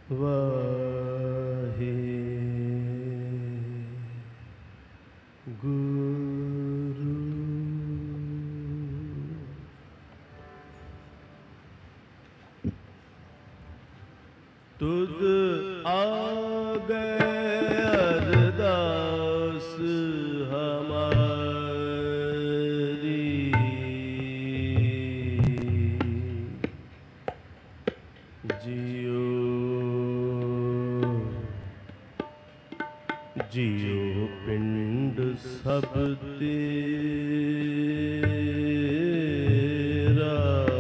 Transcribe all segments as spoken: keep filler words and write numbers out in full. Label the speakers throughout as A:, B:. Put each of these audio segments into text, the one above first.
A: ਵਾਹਿਗੁਰੂ। ਤੁਧ ਆਗੇ ਅਰਦਾਸ ਹਮਾਰੀ, ਜਿਉ ਜਿਉ ਪਿੰਡ ਸਭ ਤੇਰਾ,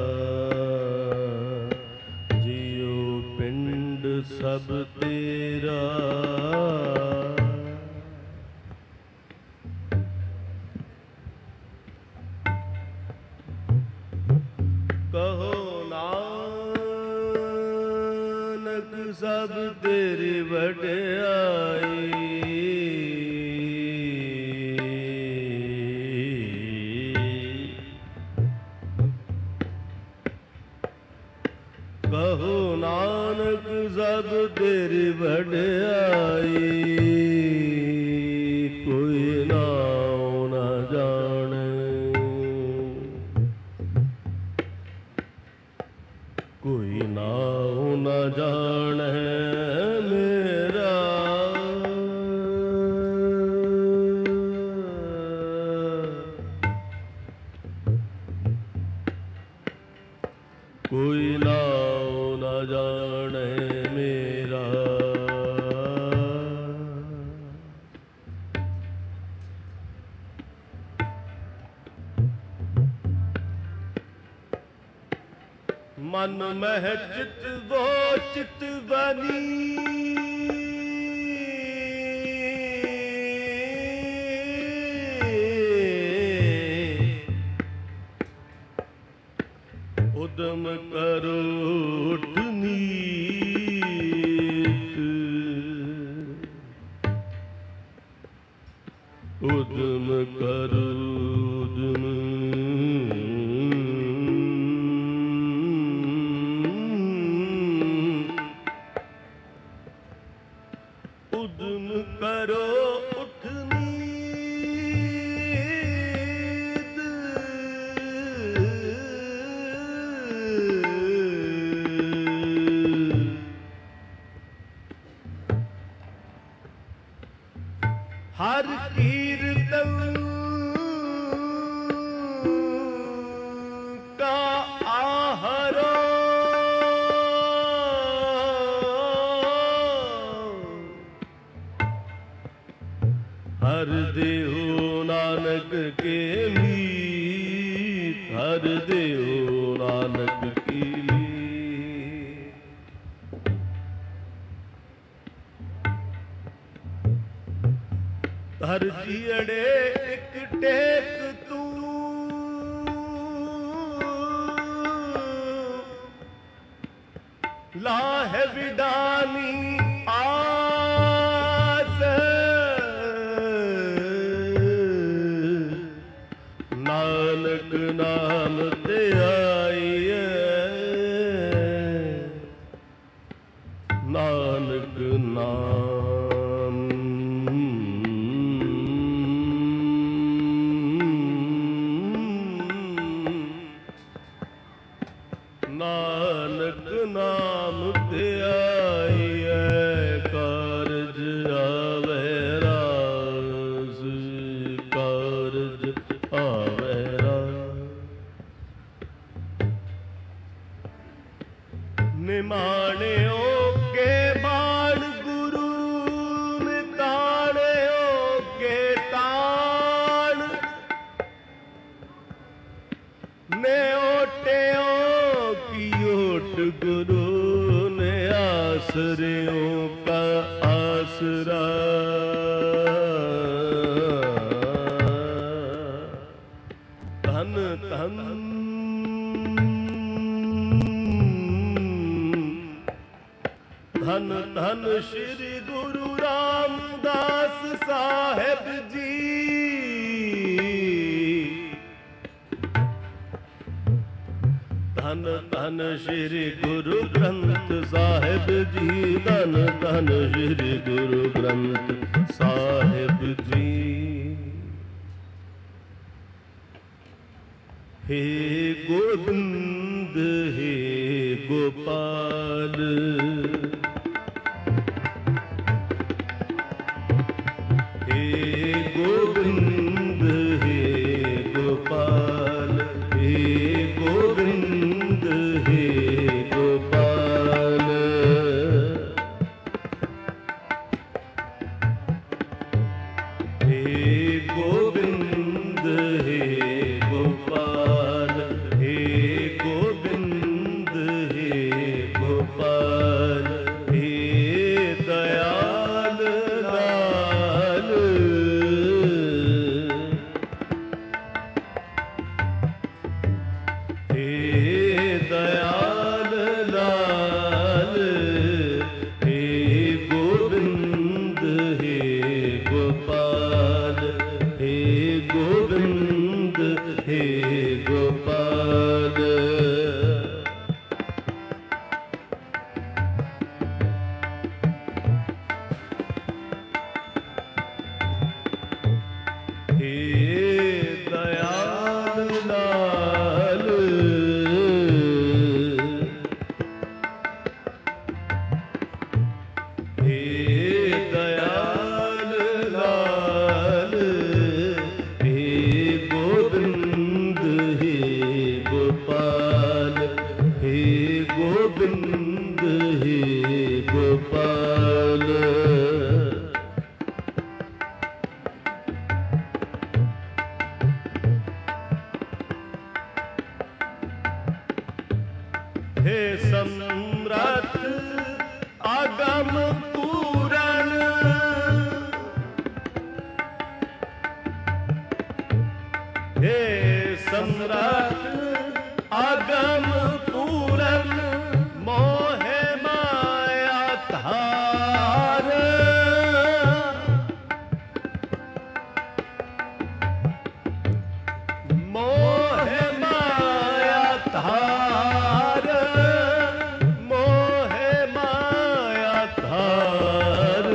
A: ਜਿਉ ਪਿੰਡ ਸਭ ਤੇਰਾ। ਕਹੋ ਨਾਨਕ ਸਭ ਤੇਰੀ ਵਡਿਆਈ, ਕਹੋ ਨਾਨਕ ਸਭ ਤੇਰੀ ਵਡਿਆਈ। ਕੋਈ ਨਾਉ ਨਾ ਜਾਣੇ, ਕੋਈ ਨਾਉ ਨਾ ਜਾਣੇ ਮੇਰਾ। ਕੋਈ ਨਾਉ ਨਾ ਜਾਣੇ ਮੇਰਾ। ਮਨ ਮਹਿ ਚਿਤ ਵੋ ਚਿਤ ਬਨੀ, ਉਦਮ ਕਰੋ ਉਠ ਨੀਤ, ਉਦਮ ਕਰੋ ਉਦਮ ਉਦਮ ਕਰੋ ਉਠ ਨੀਤ। ਹਰ ਕੀਰਤਨ ਕਾ ਆਹਰੋ, ਹਰ ਦੇਹੁ ਨਾਨਕ ਕੇ ਮੀਤ, ਹਰ ਦੇਹੁ ਨਾਨਕ ਕੀ ਲੀਤ। ਹਰ ਜੀਅੜੇ ਇੱਕ ਟੇਕ ਤੂੰ, ਲਾਹੇ ਵਿਡਾਨੀ ਆਸ। ਨਾਨਕ ਨਾਮ ਤੇ ਆਈਏ, ਨਾਨਕ ਨਾਮ ਨਾਨਕ ਨਾਮ ਤੇ ਆਈਏ। ਕਾਰਜ ਆਵੇ ਰਾਸ, ਕਾਰਜ ਆਵੇ ਰਾਸ। ਨਿਮਾਣਿਓ ਕੇ ਬਾਣ ਗੁਰੂ, ਨਿਤਾਣਿਓ ਕੇ ਤਾਣ। ਨੇ ਓਟਿਓ ਕੀ ਓਟ ਗੁਰੂ, ਨੇ ਆਸਰਿਓ ਕਾ ਆਸਰਾ। ਧਨ ਧਨ ਧਨ ਧਨ ਸ਼੍ਰੀ ਗੁਰੂ ਰਾਮਦਾਸ ਸਾਹਿਬ ਜੀ। ਧਨ ਧਨ ਸ਼੍ਰੀ ਗੁਰੂ ਗ੍ਰੰਥ ਸਾਹਿਬ ਜੀ। धन श्री गुरु ग्रंथ साहिब जी। हे गोविंद हे गोपाल, हे गोविंद हे गोपाल, हे गोविंद हे गोपाल। हे गोविंद हे गोपाल, हे गोविंद हे गोपाल, हे दयाल लाल, हे दयाल लाल, हे गोविंद हे गोपाल, हे गोविंद हे गोपाल। हे दयाल लाल, हे दयाल लाल, हे गोविंद हे गोपाल, हे गोविंद हे गोपाल। हे सम्राट आगम पूरन, हे सम्राट आगम पूरन, मोहे माया धार, मोहे माया धार, मोहे माया धार।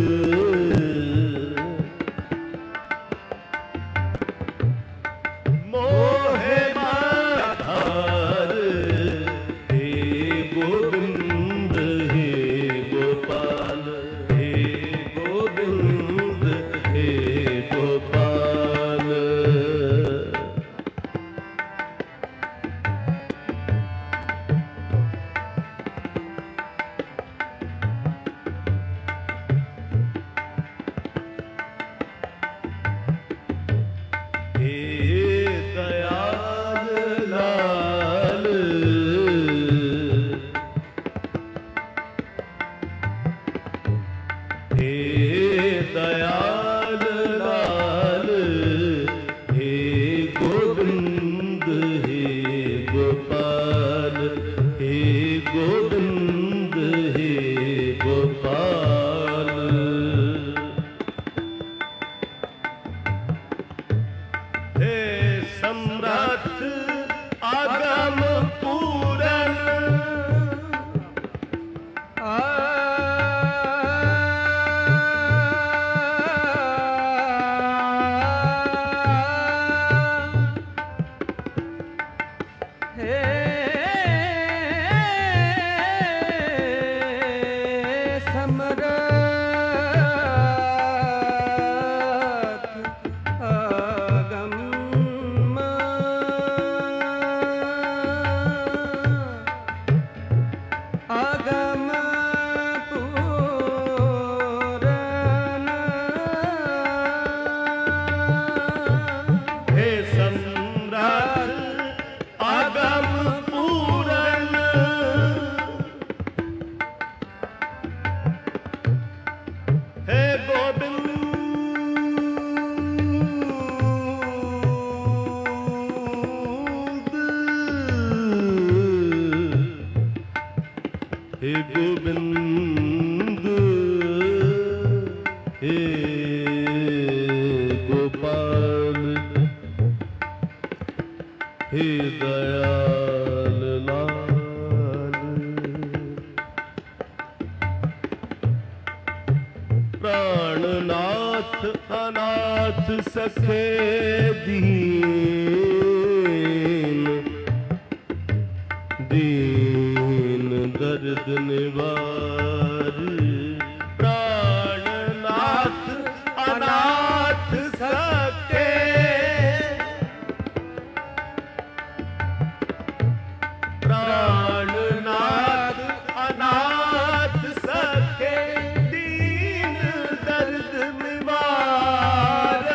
A: मोहे माया धार, हे गोविंद हे गोपाल, हे गोविंद हे गोपाल। हे दयाल लाल, हे दयाल लाल, हे गोविंद हे गोपाल, हे गोविंद हे गोपाल। हे सम्राट आगम पूरन,
B: हे सम्राट आगम आगम पूरन,
A: हे सम्राट आगम पूरन, हे गोविंद हे गोविंद हे गोपाल, हे दयाल लाल, प्राणनाथ अनाथ सखे दीन दीन दर्द निवार प्राणनाथ अनाथ सखे प्राणनाथ अनाथ सखे दीन दर्द निवार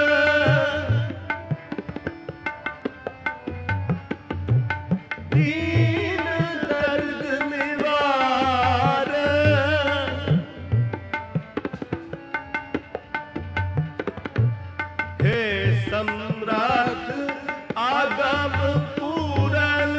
A: दीन दर्द निवार हे सम्राट आगम पूरन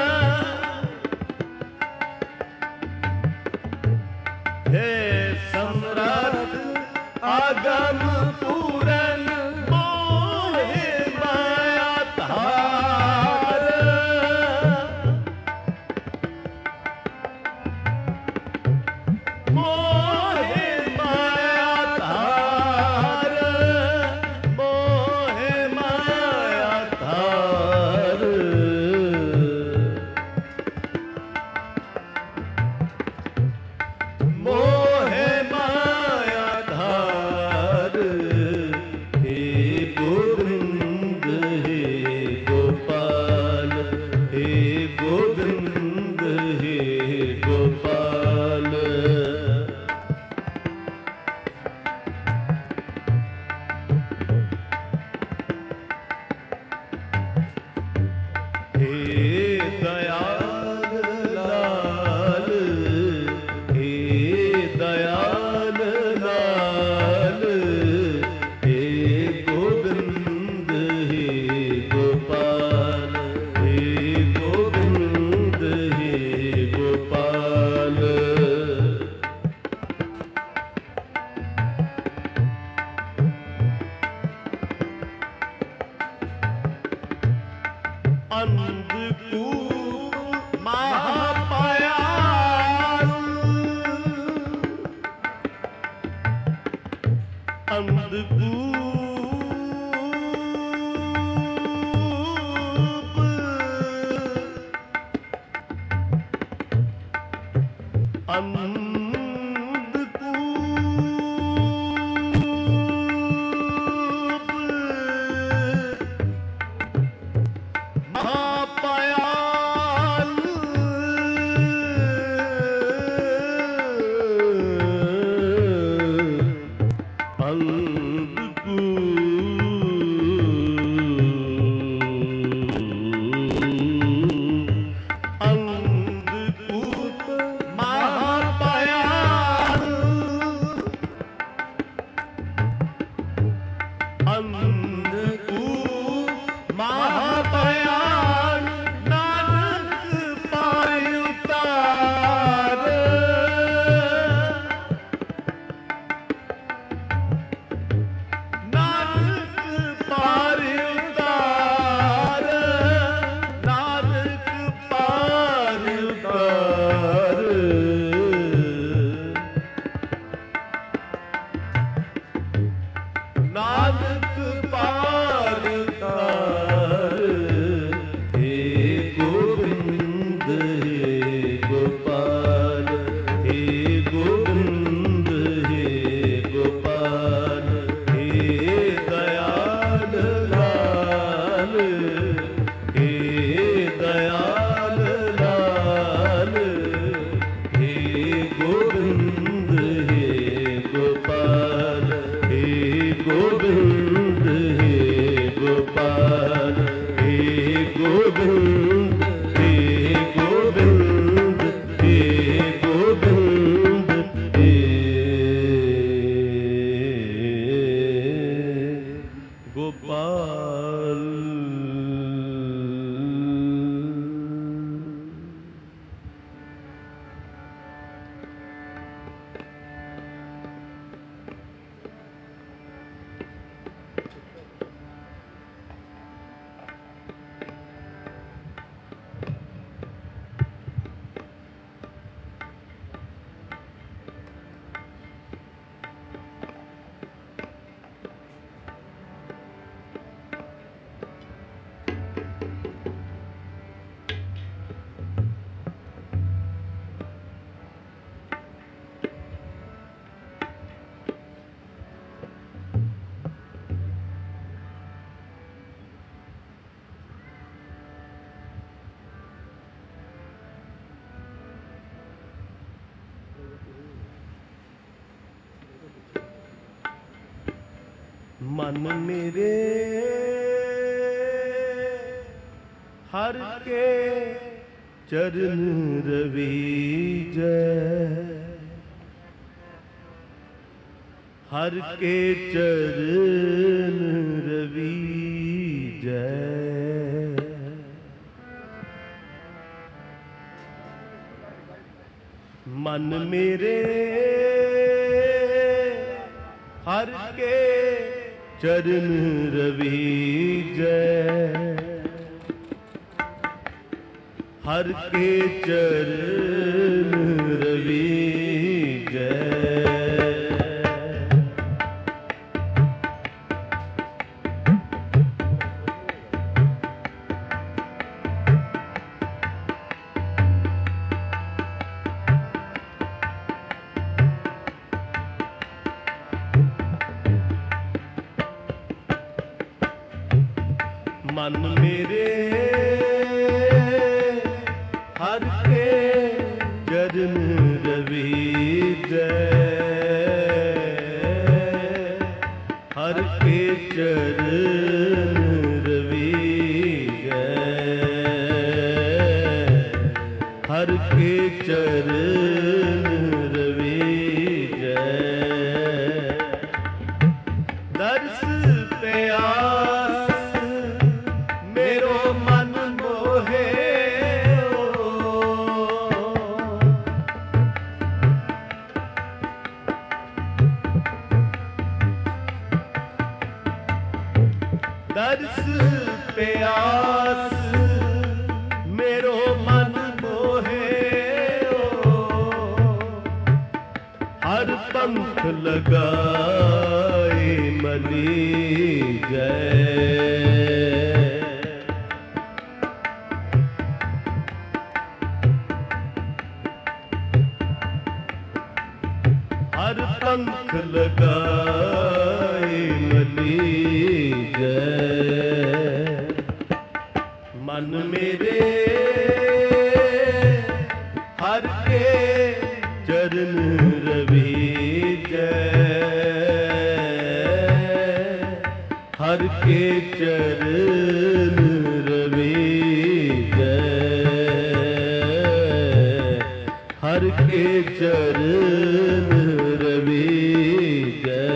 A: हे सम्राट आगम पूरन मोहे माया धार मोहे माया धार मोहे माया धार मोहे माया धार हे गोविंद हे गोपाल हे गोविंद हे गोपाल हे दयाल लाल हे दयाल लाल हे गोविंद हे गोपाल हे गोविंद हे गोपाल अंधकूप महापायाल अंधकूप अंधकूप महापायाल अंधकूप मन मेरे हर के चरण रवीजै, हर के चरण रवीजै। मन मेरे हर के चरण रवीजै, हर के चरण रवीजै। मन मेरे हर के चरण रवीजै, हर के चरण रवीजै, हर के चरण रवीजै। दर्श प्यास मेरो मन मोहे, दर्श प्यास मेरो मन मोहे। हर पंख लगाए मलीजै, हर पंख लगाए मलीजै। मन मेरे हर के चरण रवीजै, हर के चरण रवीजै, हर के चरण रवीजै।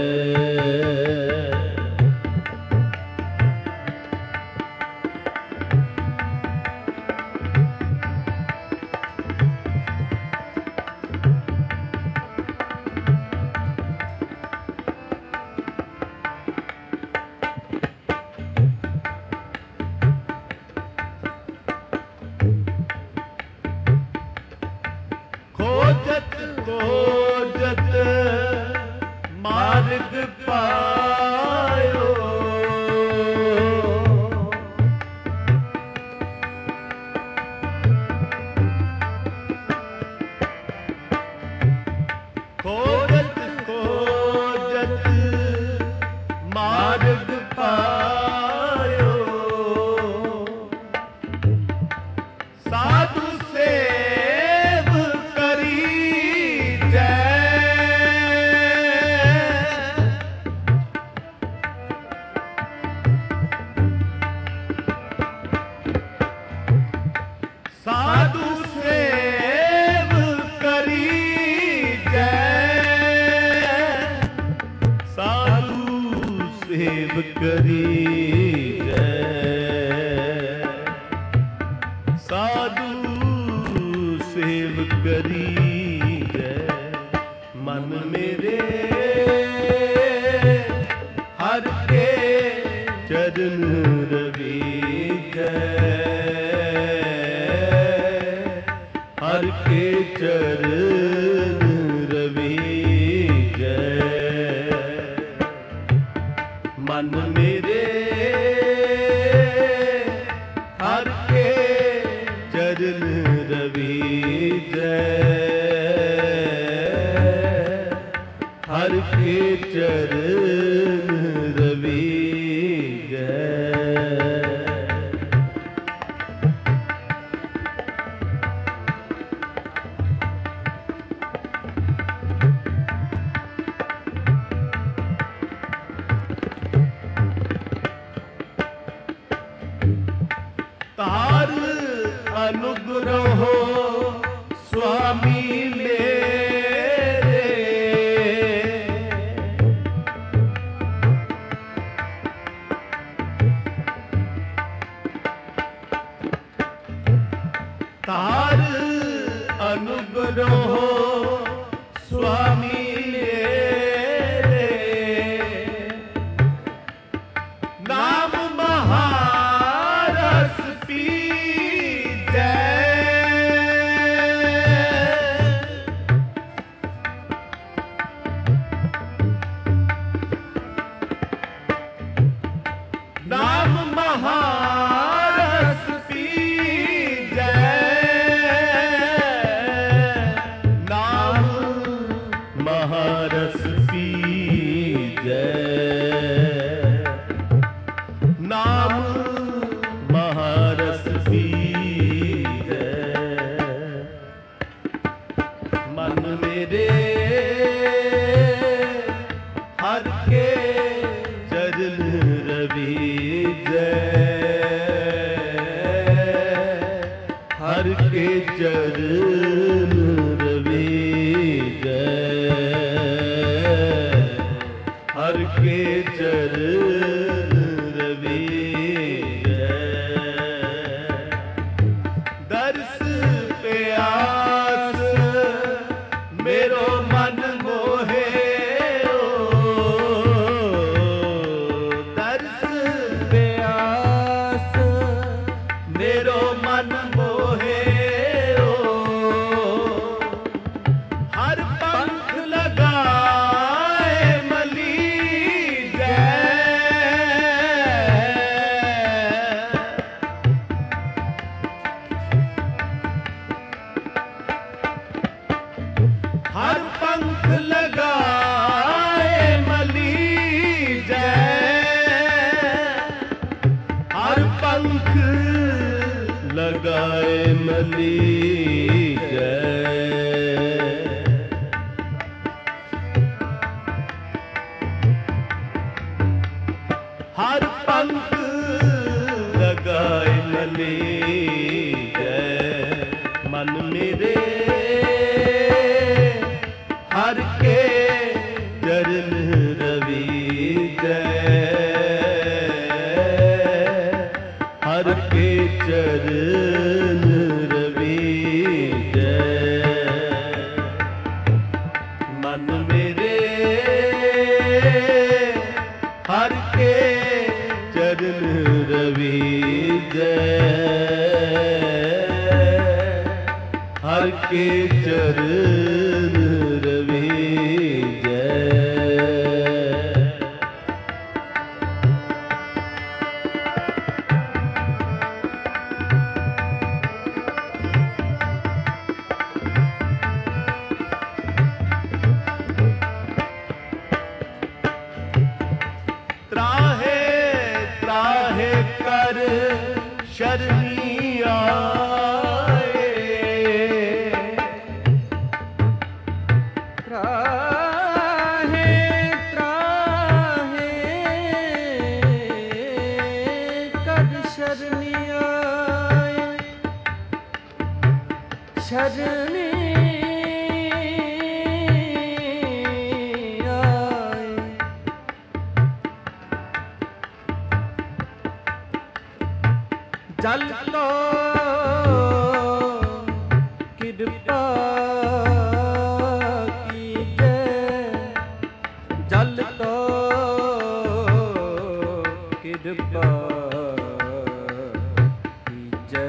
A: खोजत खोजत मार्ग पायो, खोजत खोजत मार्ग पायो। साधु सेव करीजै, साधु सेव करीजै, साधु सेव करीजै, साधु सेव करीजै। मन मेरे हर के चरण रवीजै, हर के चरण रवीजै। मन मेरे हर के चरण रवीजै, हर के चरण रवीजै। अनुग्रहो स्वामी मेरे, तार अनुग्रहो स्वामी मेरे, नाम महारस पीजै, नाम महारस पीजै, नाम महारस पीजै, नाम महारस पीजै, मन मेरे हर के चरण रवीजै, हर के चरण रवीजै, हर के चरण रवीजै, दर्श प्यास मेरो मन मोहे, दर्श प्यास मेरो मन मोहे, हर पंख लगाए मलीजै, हर पंख लगाए मलीजै, हर पंख लगाए मलीजै, हर पंख लगाए मलीजै, मन मेरे हर के चरण रवीजै, हर के चरण रवीजै, मन मेरे हर के चरण रवीजै, हर के चरण रवीजै। त्राहे त्राहे कर शरणी आए,
B: त्राहे त्राहे कर शरणी आए, शरणी आए, जल तो कृपा कीजै, जल तो कृपा कीजै,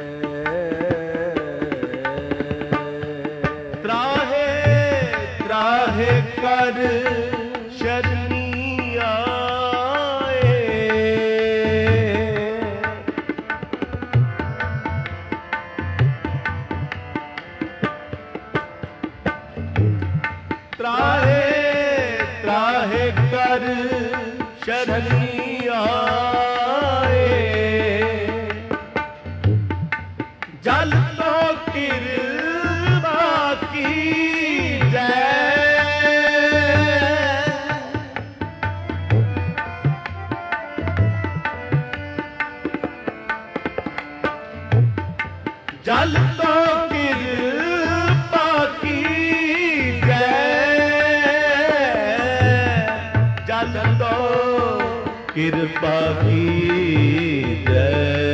A: त्राहे त्राहे कर शरणी आए, त्राहे त्राहे कर शरणी आए, जल तो कृपा कीजै, जल ਕਿਰਪਾ ਕੀਜੈ।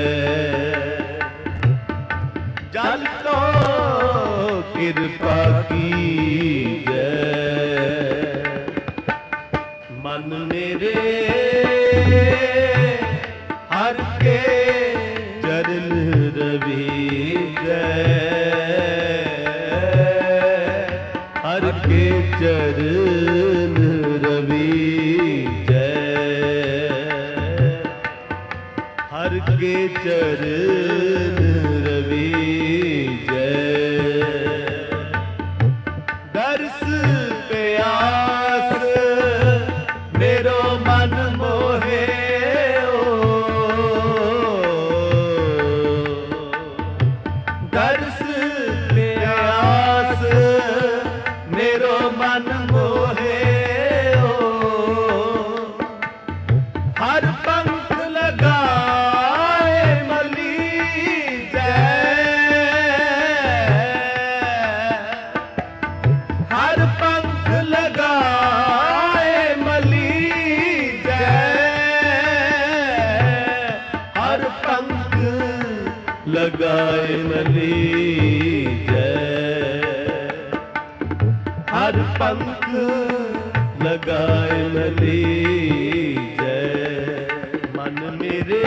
A: ਜਲ ਤੋ ਕਿਰਪਾ ਕੀਜੈ। ਮਨ ਮੇਰੇ ਹਰ ਕੇ ਚਰਨ ਰਵੀਜੈ। ਹਰ ਕੇ ਚਰਨ ਰਵੀਜੈ। ਹਰ ਕੇ ਚਰਨ ਰਵੀਜੈ। ਦਰਸ ਪਿਆਸ ਮੇਰੋ ਮਨ ਮੋਹੇ। ਦਰਸ ਪਿਆਸ ਮੇਰੋ ਮਨ ਮੋਹੇ। ਹਰ ਪੰਖ ਲਗਾਏ ਮਲੀਜੈ। ਹਰ ਪੰਖ ਲਗਾਏ ਮਲੀਜੈ। ਹਰ ਪੰਖ ਲਗਾਏ ਮਲੀਜੈ। ਹਰ ਪੰਖ ਲਗਾਏ ਮਲੀਜੈ। ਮਨ ਮੇਰੇ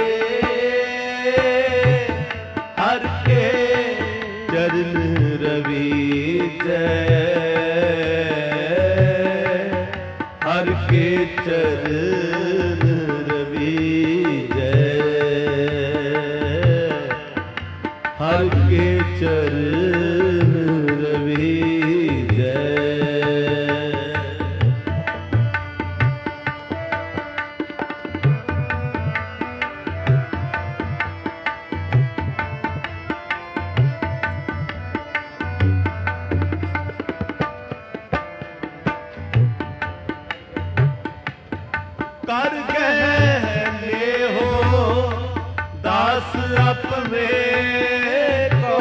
A: ਹਰ ਕੇ ਚਰਨ ਰਵੀਜੈ। ਹਰ ਕੇ ਚਰਨ ਰਵੀਜੈ। ਹਰ ਕੇ ਚਰਨ ਰਵੀਜੈ। ਕਰ ਗਏ ਹੋ ਦਾਸ ਆਪਣੇ ਕੋ।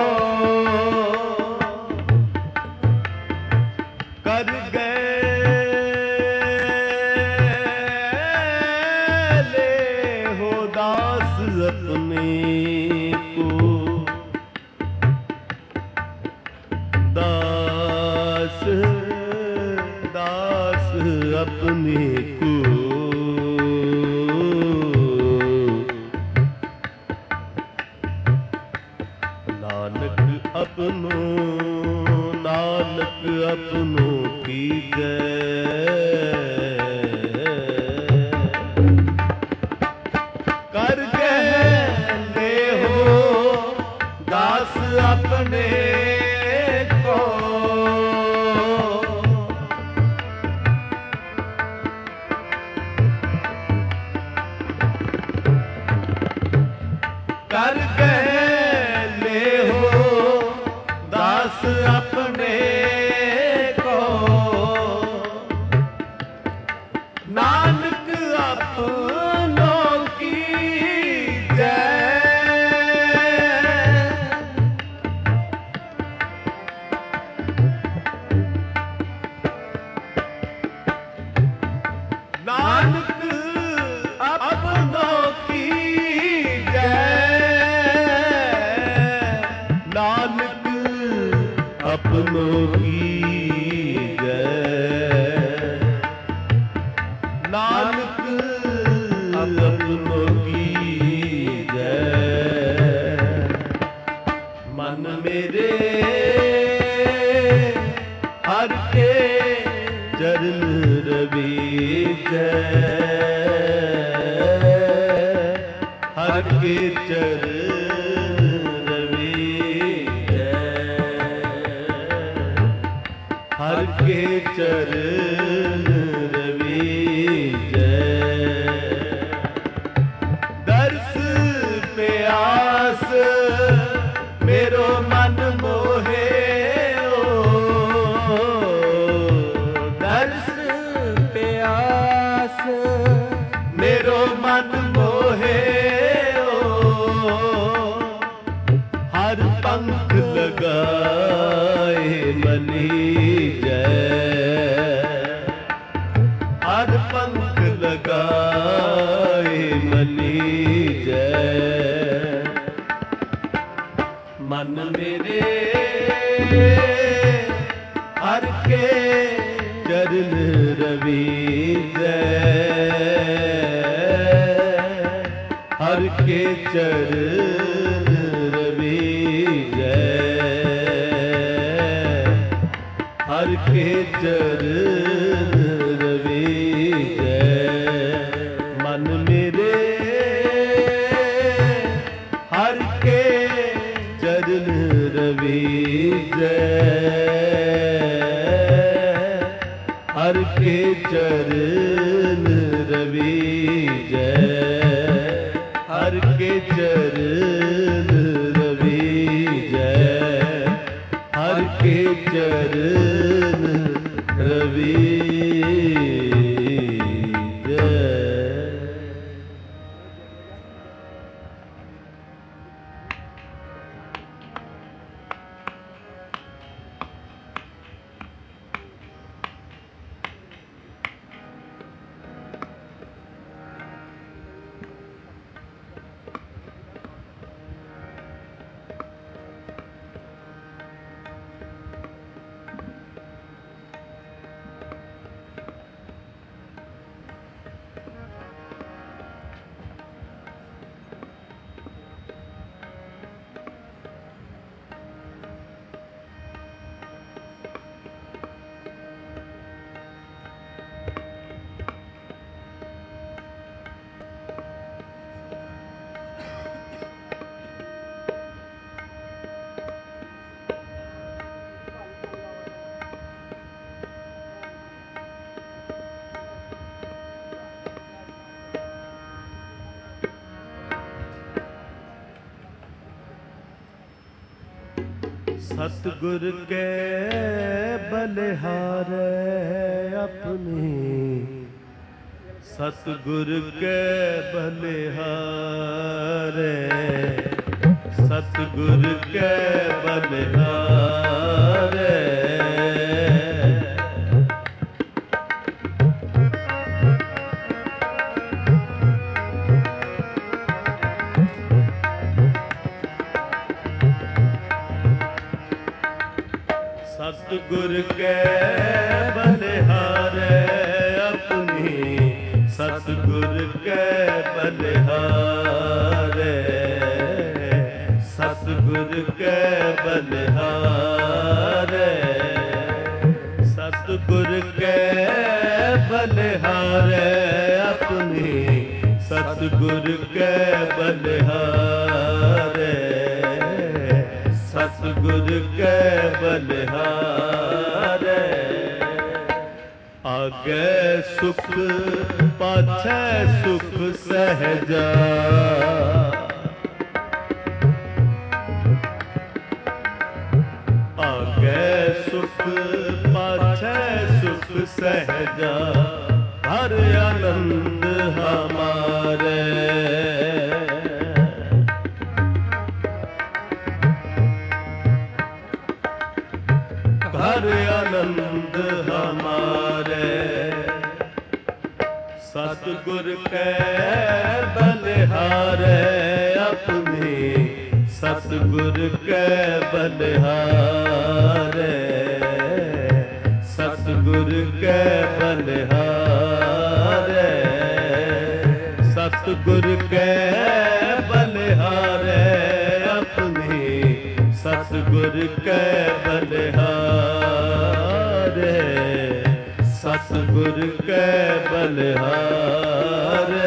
A: ਕਰ ਗਏ ਹੋ ਦਾਸ ਆਪਣੇ ਕੋ। ਦਾਸ ਦਾਸ ਆਪਣੇ ਕੋ। ਨਾਨਕ ਆਪਨੋ ਨਾਨਕ ਆਪਨੋ ਕੀਜੈ। ਕਰ ਗਏ ਹੋ ਦਾਸ ਆਪਣੇ ਕੋ। ਕਰ ਗਏ ਹੋ ਦਾਸ ਆਪਣੇ ਕੋ। ਨਾਨਕ ਆਪਨੋ ਕੀਜੈ। ਨਾਨਕ ਆਪਨੋ ਕੀਜੈ। ਨਾਨਕ ਆਪਨੋ ਕੀਜੈ। ਨਾਨਕ ਆਪਨੋ ਕੀਜੈ। ਮਨ ਮੇਰੇ ਹਰ ਕੇ ਚਰਨ ਰਵੀਜੈ। ਹਰ ਕੇ ਚਰਨ ਰਵੀਜੈ। ਹਰ ਕੇ ਚਰਨ ਰਵੀਜੈ। ਦਰਸ ਪਿਆਸ ਮੇਰੋ ਮਨ ਮੋਹੇ।
B: ਦਰਸ ਪਿਆਸ
A: ਮੇਰੋ ਮਨ ਮੋਹੇ। ਹਰ ਪੰਖ ਲਗਾਏ ਮਲੀਜੈ। ਹਰ ਪੰਖ ਲਗਾ ਹਰ ਕੇ ਚਰਨ ਰਵੀਜੈ ਹਰ ਕੇ ਚਰਨ ਰਵੀਜੈ ਹਰ ਕੇ ਚਰਨ ਰਵੀਜੈ ਮਨ ਮੇਰੇ ਹਰ ਕੇ ਚਰਨ ਰਵੀਜੈ ਹਰ ਕੇ ਚਰਨ ਰਵੀਜੈ ਹਰ ਕੇ ਚਰਨ ਰਵੀਜੈ ਹਰ ਕੇ ਚਰਨ ਰਵੀਜੈ। सतगुर के बलिहारे अपनी सतगुर के बलिहारे सतगुर के बलिहारे सतगुर के बलिहारे अपनी सतगुर के बलिहारे सतगुर के बलिहारे सतगुर के बलिहारे अपनी सतगुर के बलिहारे सतगुर के बलिहारे आगे सुख पाछे सुख सहजा आगे सुख पाछे सुख सहजा हर आनंद हमारे हर आनंद हमारे सतगुर के बलिहारे अपनी सतगुर के बलिहारे सतगुर के बलिहारे सतगुर के बलिहारे अपनी सतगुर के बलिहारे सतगुर के बलिहारे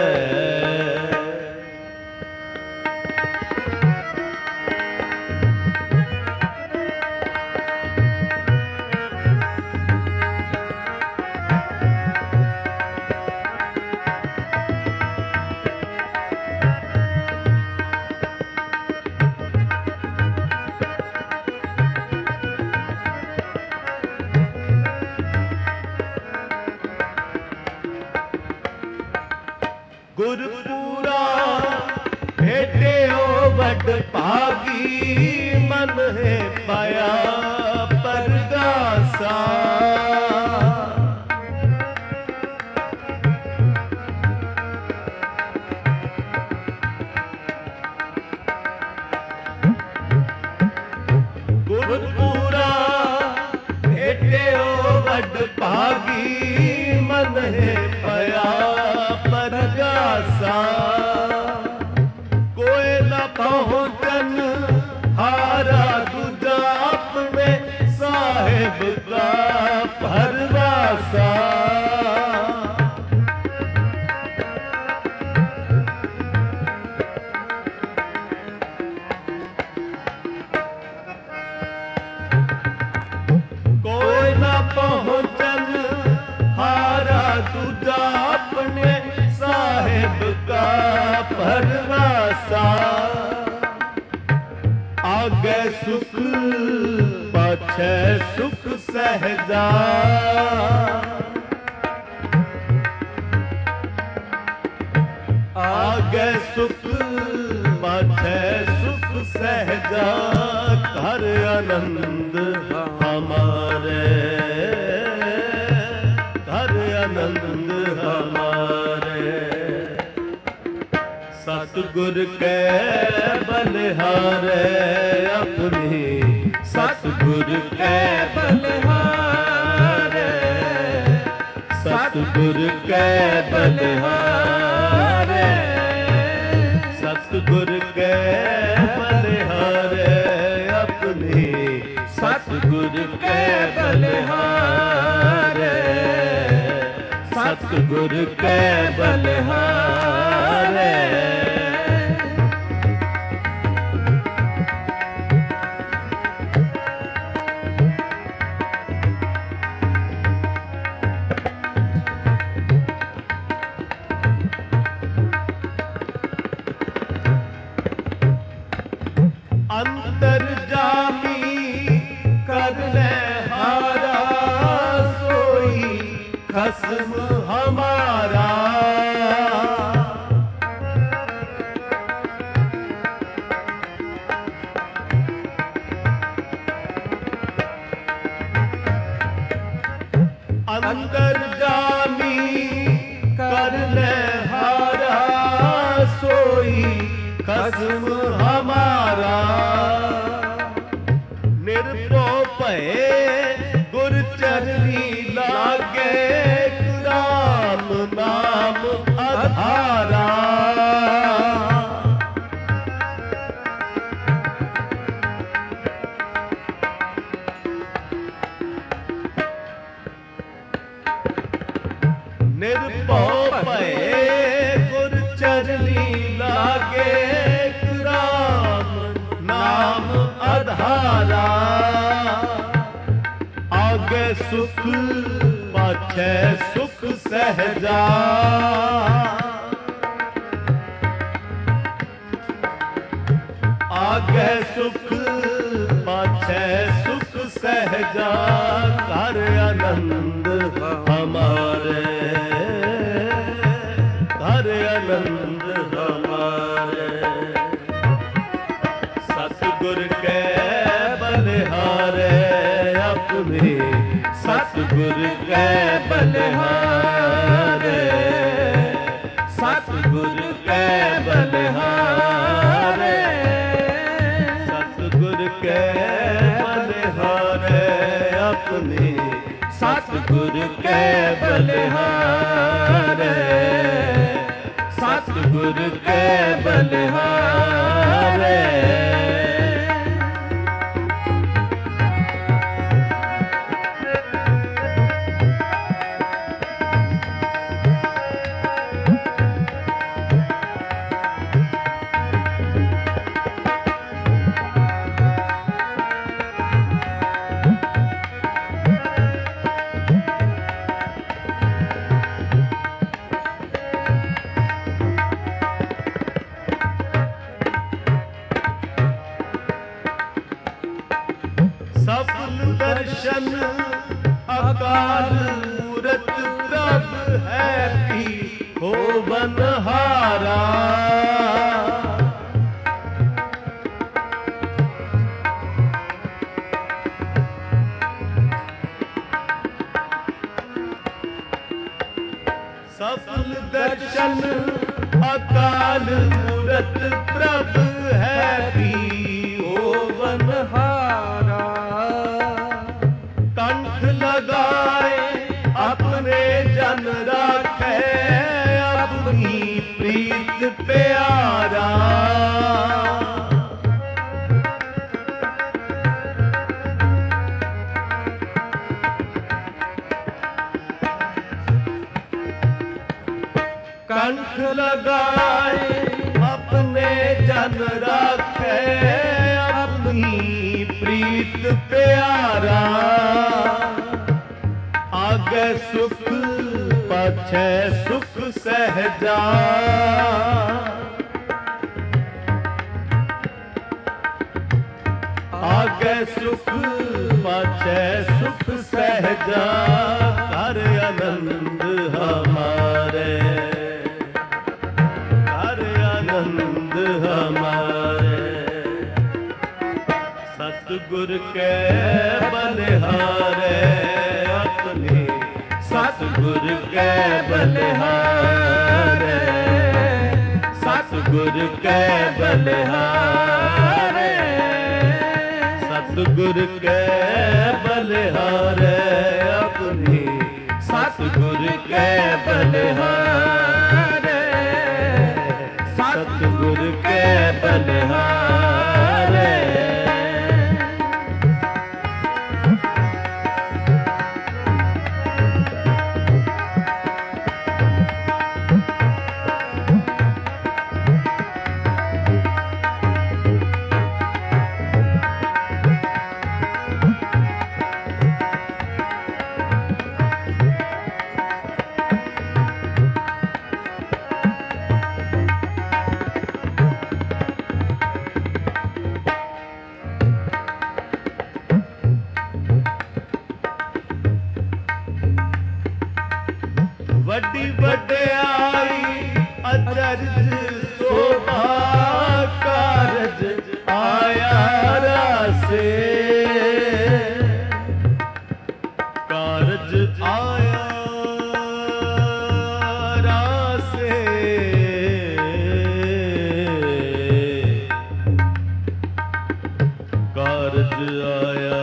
A: गुरपुरा भेटे हो बड़ भागी मन है पाया परगासा गुरपुरा मन है पया परगासा, कोई न पहुंचन हारा दूजा अपने साहिब का भरवासा। कोई न पहुंचन हारा दूजा अपने साहिब का भरवासा। आगे सुख पाछे सुख सहजा, आगे सुख पाछे सुख सहजा। घर आनंद हमारे, घर आनंद हमारे। सतगुर के बलिहारे अपनी, सतगुर के बलिहारे, सतगुर के बलिहारे, सतगुर के बलिहारे अपनी, सतगुर के बलिहारे, सतगुर के बलिहारे। अंतर्जामी करने हारा सोई खस्म हमारा। अंतर्जामी करने हारा सोई खस्म हमारा। निर्भो भये गुर चरनी लागे, राम नाम आधारा। निर्भो भये गुर चरनी लागे, राम नाम आधारा। आगे सुख पाछे सुख सहजा, आगे सुख पाछे सुख सहजा। घर आनंद हमारे, घर आनंद हमारे। सतगुर के बलिहारे अपने, सतगुर के बलिहारे, सतगुर के बलिहारे, सतगुर के बलिहारे अपने, सतगुर के बलिहारे, सतगुर के बलिहारे। सफल दर्शन अकाल मूरत प्रभ है पी हो बनहारा। सफल दर्शन अकाल मूरत प्रभ है पी हो बनहारा। कंठ लगाए अपने ਜਨ ਰਾਖੈ ਆਪਣੀ ਪ੍ਰੀਤ ਪਿਆਰਾ। ਕੰਠ ਲਗਾਏ ਆਪਣੇ ਜਨ ਰਾਖੈ ਆਪਣੀ ਪ੍ਰੀਤ ਪਿਆਰਾ। ਆਗੇ ਸੁਖ ਪਾਛੈ ਸੁਖ ਸਹਿਜਾ। ਆਗੇ ਸੁਖ ਪਾਛੈ ਸੁਖ ਸਹਿਜਾ। ਕਰ ਆਨੰਦ ਹਮਾਰੇ ਕਰ ਆਨੰਦ ਹਮਾਰੇ। ਸਤਿਗੁਰ ਕੈ ਬਲਿਹਾਰੇ ਆਪਣੇ ਸਤਿਗੁਰ ਕੈ ਬਲਿਹਾਰੇ। ਸਤਿਗੁਰ ਕੈ ਬਲਿਹਾਰੇ। ਸਤਿਗੁਰ ਕੈ ਬਲਿਹਾਰੇ ਆਪਣੀ ਸਤਿਗੁਰ ਕੈ ਬਲਿਹਾਰੇ। ਸਤਿਗੁਰ ਕੈ ਬਲਿਹਾਰੇ। ਵੱਡੀ ਵਡਿਆਈ ਅਚਰਜ ਸੋਭਾ ਕਾਰਜ ਆਇਆ ਰਾਸੇ। ਕਾਰਜ ਆਇਆ ਰਾਸੇ। ਕਾਰਜ ਆਇਆ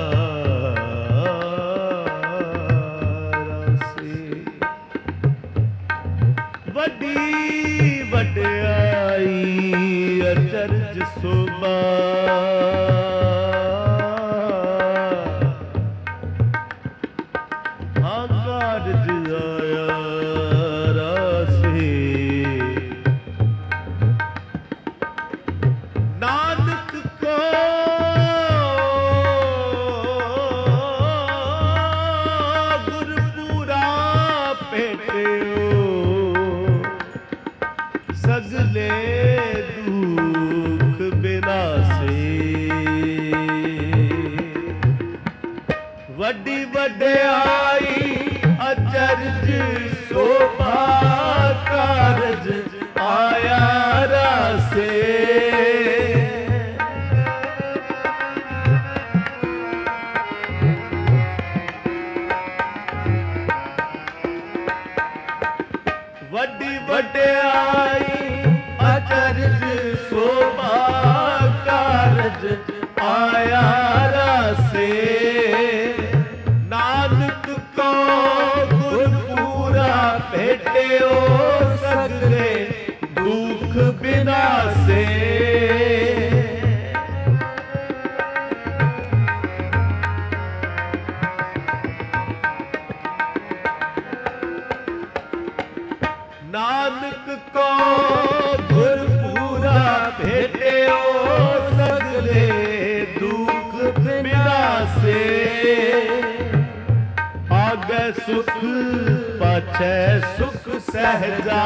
A: ਵੱਡੀ ਵਡਿਆਈ ਅਚਰਜ ਸੋਭਾ। ਹਾਂ ਕਾਰਜ ਆਇਆ ਰਾਸੇ। ਨਾਨਕ ਕੋ ਗੁਰਪੂਰਾ ਭੇਟਿਓ। ਸਗਲੇ ਦੁਖ ਬਿਨਾਸੇ। ਵੱਡੀ ਵਡਿਆਈ ਅਚਰਜ ਸੋਭਾ ਕਾਰਜ ਆਇਆ ਰਾਸੇ। ਵੱਡੀ ਵਡਿਆਈ ਅਚਰਜ ਸੋਭਾ ਕਾਰਜ ਆਇਆ ਰਾਸੇ। ਨਾਨਕ ਕੋ ਗੁਰਪੂਰਾ ਭੇਟਿਓ ਸਗਲੇ ਦੁਖ ਬਿਨਾਸੇ। ਨਾਨਕ ਕੋ ਗੁਰਪੂਰਾ ਭੇਟਿਓ ਸਗਲੇ ਦੁਖ ਬਿਨਾਸੇ। ਆਗੇ ਸੁਖ ਪਾਛੈ ਸੁਖ ਸਹਿਜਾ।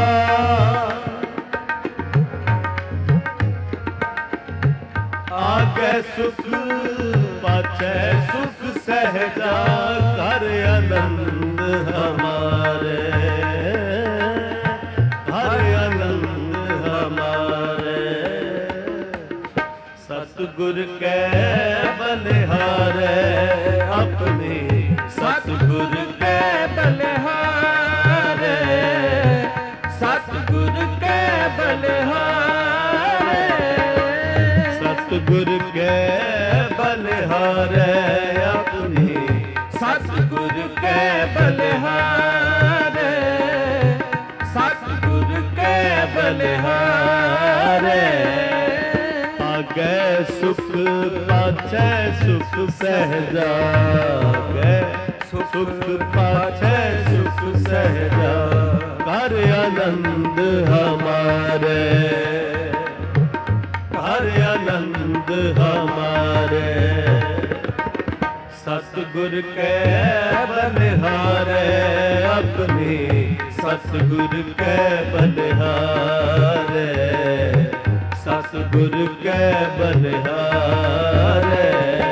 A: ਆਗੇ ਸੁਖ ਪਾਛੈ ਸੁਖ ਸਹਿਜਾ। ਕਰ ਆਨੰਦ ਹਮਾਰੇ ਸਤਿਗੁਰ ਕੈ ਬਲਿਹਾਰੇ ਆਪਣੇ ਸਤਿਗੁਰ ਕੈ ਬਲਿਹਾਰੇ। ਸਤਿਗੁਰ ਕੈ ਬਲਿਹਾਰੇ। ਸਤਿਗੁਰ ਕੈ ਬਲਿਹਾਰੇ ਆਪਣੇ ਸਤਿਗੁਰ ਕੈ ਬਲਿਹਾਰੇ। पाछे सुख सहजा गे, सुख पाछे सुख सहजा कर आनंद हमारे, कर आनंद हमारे। सतगुर के बलिहारे अपने, सतगुर के बलिहारे, सतगुर के बलिहारे,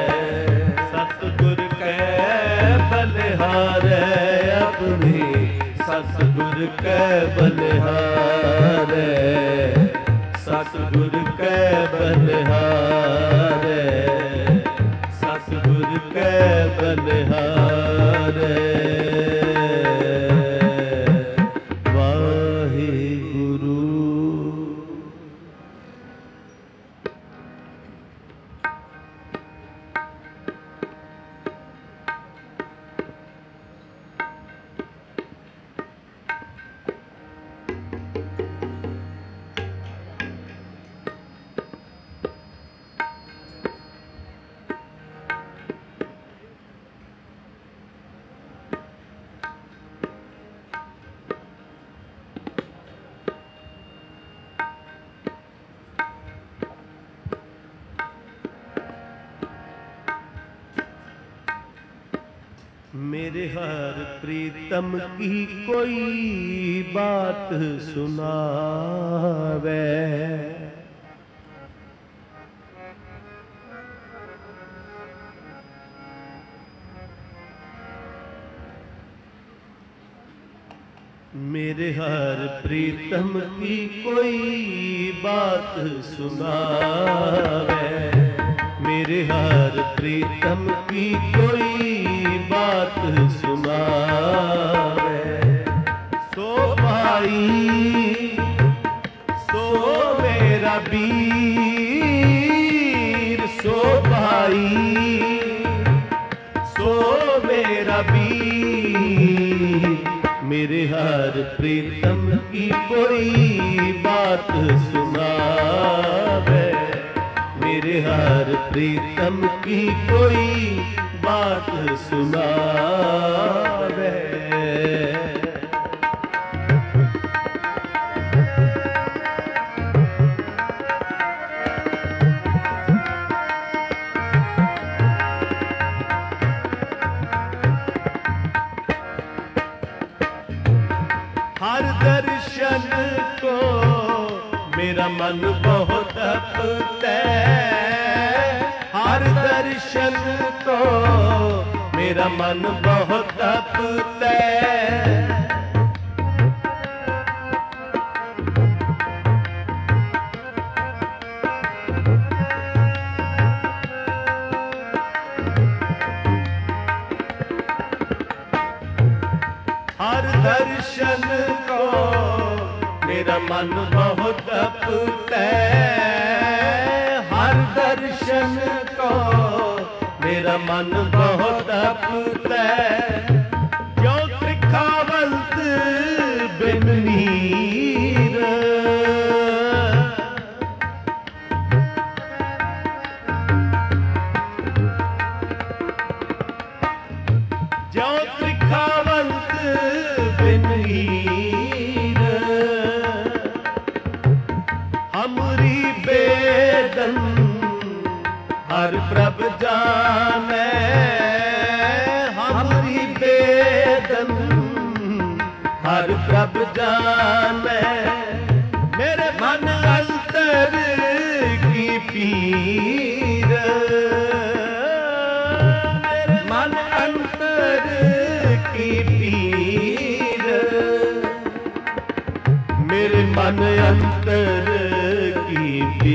A: सतगुर के बलिहारे अपने, सतगुर के बलिहारे, सतगुर के बलिहारे, सतगुर के बलिहारे। वाहिगुरु। मेरे हर प्रीतम की कोई बात सुनावे, मेरे हर प्रीतम की कोई बात सुनावे, मेरे हर प्रीतम की कोई बात सुनावे। सो भाई सो मेरा वीर, सो भाई सो मेरा वीर, मेरे हर प्रीतम की कोई बात सुनावे, मेरे हर प्रीतम की कोई बात सुनावे। हर दर्शन को मेरा मन बहुत तपता है, हर दर्शन को मेरा मन बहुत तपता है। हर दर्शन को मेरा मन बहुत तपता है, हर दर्शन को मेरा मन बहुत तपता है। क्यों त्रिखावंत बिन नीर, जो त्रिखावंत बिन हीर, हमरी बेदन हर प्रभ जाने, हमरी बेदन हर प्रभ जाने। मेरे मन अंतर की पीर, मेरे मन अंतर की पीर, मेरे मन अंतर की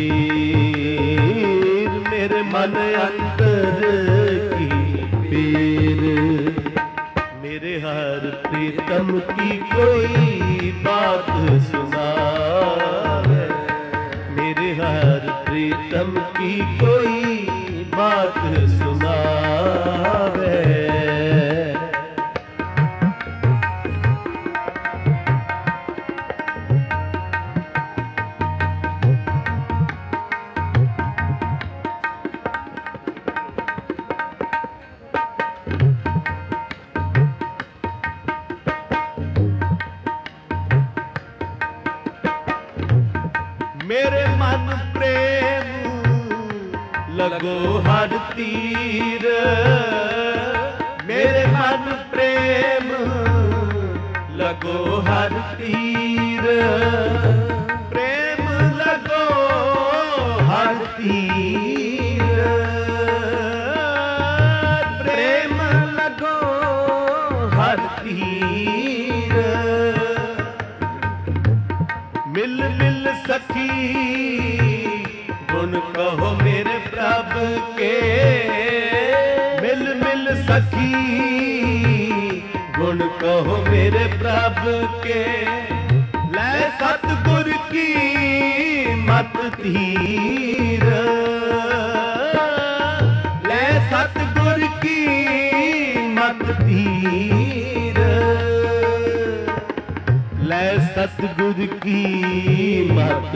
A: पीर, मेरे मन अंतर की पीर। मेरे हर प्रीतम की कोई बात सुनावे, मेरे हर प्रीतम की कोई बात सुनावे। मेरे मन प्रेम लगो हर तीर, मेरे मन प्रेम लगो हर तीर, प्रेम लगो हर तीर, प्रेम लगो हर तीर। मिल मिल सखी गुण कहो मेरे प्रभु के, मिल मिल सखी गुण कहो मेरे प्रभु के, ले सतगुर की मत धीर, ले सतगुर की मत धीर, ले सतगुर की मत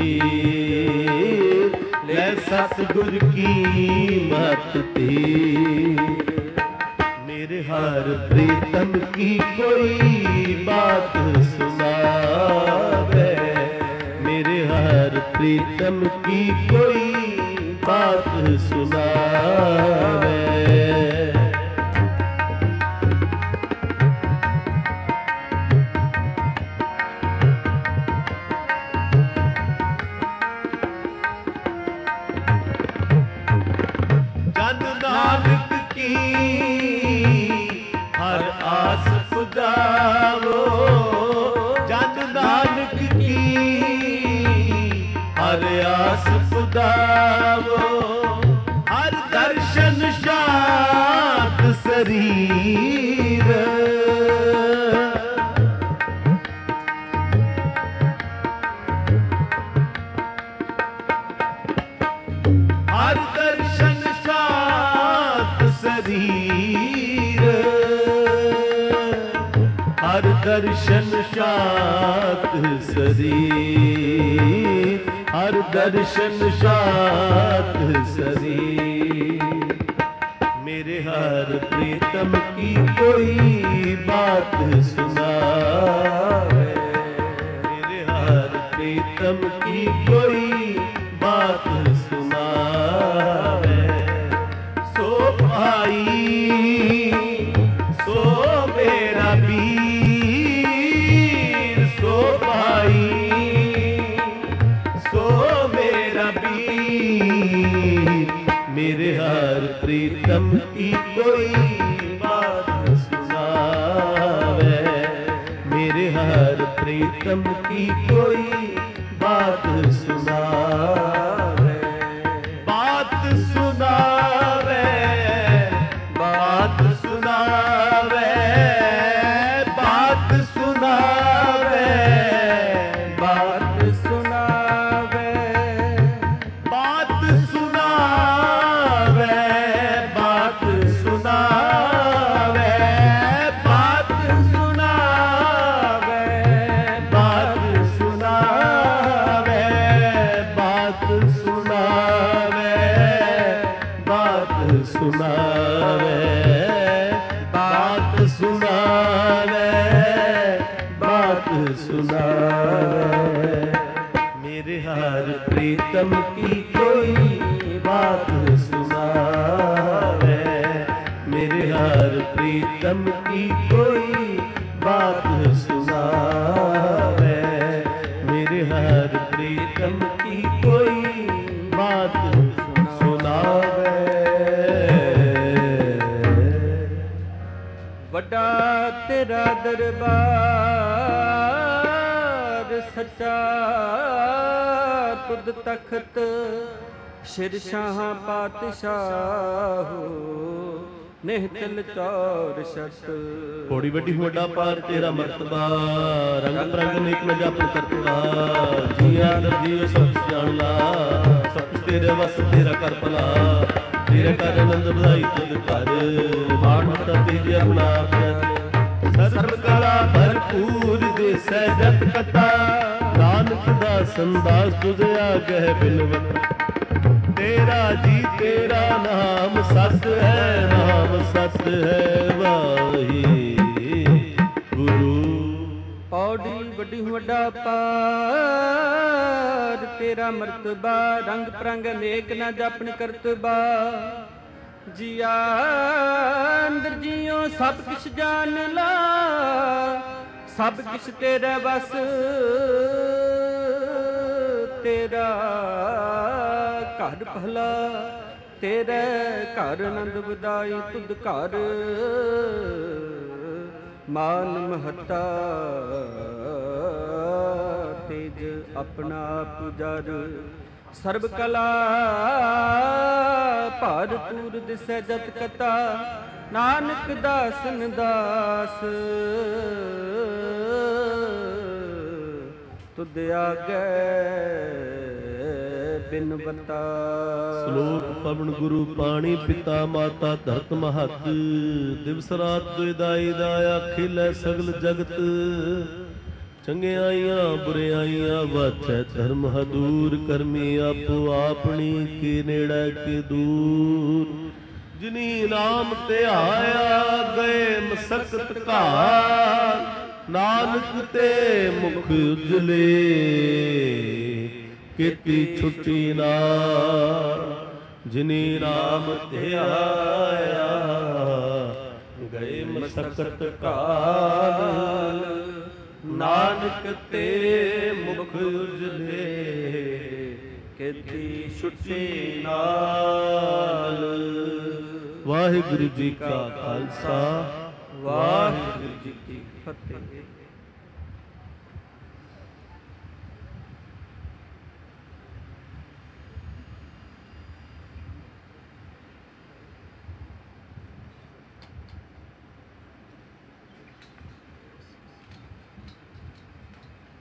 A: धीर, ले सतगुर की मत धीर। मेरे हर प्रीतम की कोई बात सुनावे, मेरे हर प्रीतम की कोई बात सुनावे। जन नानक की हर आस पुगावो, जन नानक की हर आस पुगावो, हर दर्शन शांत शरीर, हर दर्शन शांत शरीर, हर दर्शन शांत शरीर, हर दर्शन शांत शरीर। मेरे हर प्रीतम की कोई बात सुनावे, मेरे हर प्रीतम की कोई बात सुनावे। सो भाई सो मेरा वीर, सो भाई सो मेरा वीर, मेरे हर प्रीतम की कोई बात सुनावे, मेरे हर प्रीतम की कोई बात सुनावे, बात सुनावे, बात सुनावे, बात सुनावे,
B: बात सुनावे,
A: बात सुनावे, बात सुनावे, बात सुनावे, बात सुनावे, बात सुनावे, बात सुनावे, बात सुनावे, बात सुनावे। मेरे हर प्रीतम की कोई बात सुनावे, मेरे हर प्रीतम की कोई बात सुनावे, मेरे हर प्रीतम की कोई बात सुनावे।
B: वड्डा तेरा दरबार सच्चा तुद तख्त, शिरशाह पातशाह निहचल चौर शत।
A: थोड़ी बड़ी होड़ा पार तेरा मर्तबा, रंग परंग नेक न जापन करतबा, जिया दर जियो सब जान ला, सब तेरे वस तेरा कर भला, तेरे कर आनंद बधाई तुद कर, मान मता तेरी अपना सर्व कला भरपूर दे सहजत कथा, नानक दासन दास तुझ आगे बिनवत। तेरा जी तेरा नाम सत है, नाम सत है वाही गुरु।
B: पौड़ी वड्डी वड्डा पार ਪਾਰ ਤੇਰਾ ਮਰਤਬਾ, ਰੰਗ ਪ੍ਰੰਗ ਅਨੇਕ ਨਾ ਜਾਪਨ ਕਰਤਬਾ। ਜੀਆ ਅੰਦਰ ਜੀਓ ਸਭ ਕਿਛ ਜਾਣ ਲਾ, ਸਭ ਕਿਛ ਤੇਰਾ ਬਸ, ਤੇਰਾ ਘਰ ਭਲਾ, ਤੇਰੇ ਘਰ ਆਨੰਦ ਵਧਾਈ ਤੁਧ ਘਰ। ਮਾਨ ਮਹੱਤਾ ਤੇਜ ਆਪਣਾ ਆਪ ਜਰ, ਸਰਬ ਕਲਾ ਭਾਰ ਤੂਰ ਦਿਸੈ ਜਤ ਕਤਾ। ਨਾਨਕ ਦਾਸਨ ਦਾਸ ਤੁਧ ਆਗੇ ਬਿਨ ਬਤਾ।
A: ਸ਼ਲੋਕ ਪਵਨ ਗੁਰੂ ਪਾਣੀ ਪਿਤਾ ਮਾਤਾ ਧਰਤ ਮਹਤ, ਦਿਵਸ ਰਾਤ ਦੁਇਦਾਈ ਦਾਇਆ ਖਿਲੈ ਸਗਲ ਜਗਤ। ਚੰਗਿਆਈਆਂ ਬੁਰਿਆਈਆਂ ਵਾਚੈ ਧਰਮ ਹਦੂਰ, ਕਰਮੀ ਆਪੋ ਆਪਣੀ ਕੇ ਨੇੜੇ ਕੇ ਦੂਰ। ਜਿਨੀ ਨਾਮ ਧਿਆਇਆ ਗਏ ਮਸਕਤ ਘਾਰ, ਨਾਨਕ ਤੇ ਮੁਖ ਉਜਲੇ ਕੀਤੀ ਛੁੱਟੀ ਨਾਰ। ਜਿਨੀ ਨਾਮ ਧਿਆਇਆ ਗਏ ਮਸਕਤ ਘਾਰ, ਨਾਨਕ ਤੇ ਮੁਖ ਉਜਲੇ ਕੀਤੀ ਛੁੱਟੀ ਨਾਲ। ਵਾਹਿਗੁਰੂ ਜੀ ਕਾ ਖਾਲਸਾ, ਵਾਹਿਗੁਰੂ ਜੀ ਕੀ ਫਤਿਹ।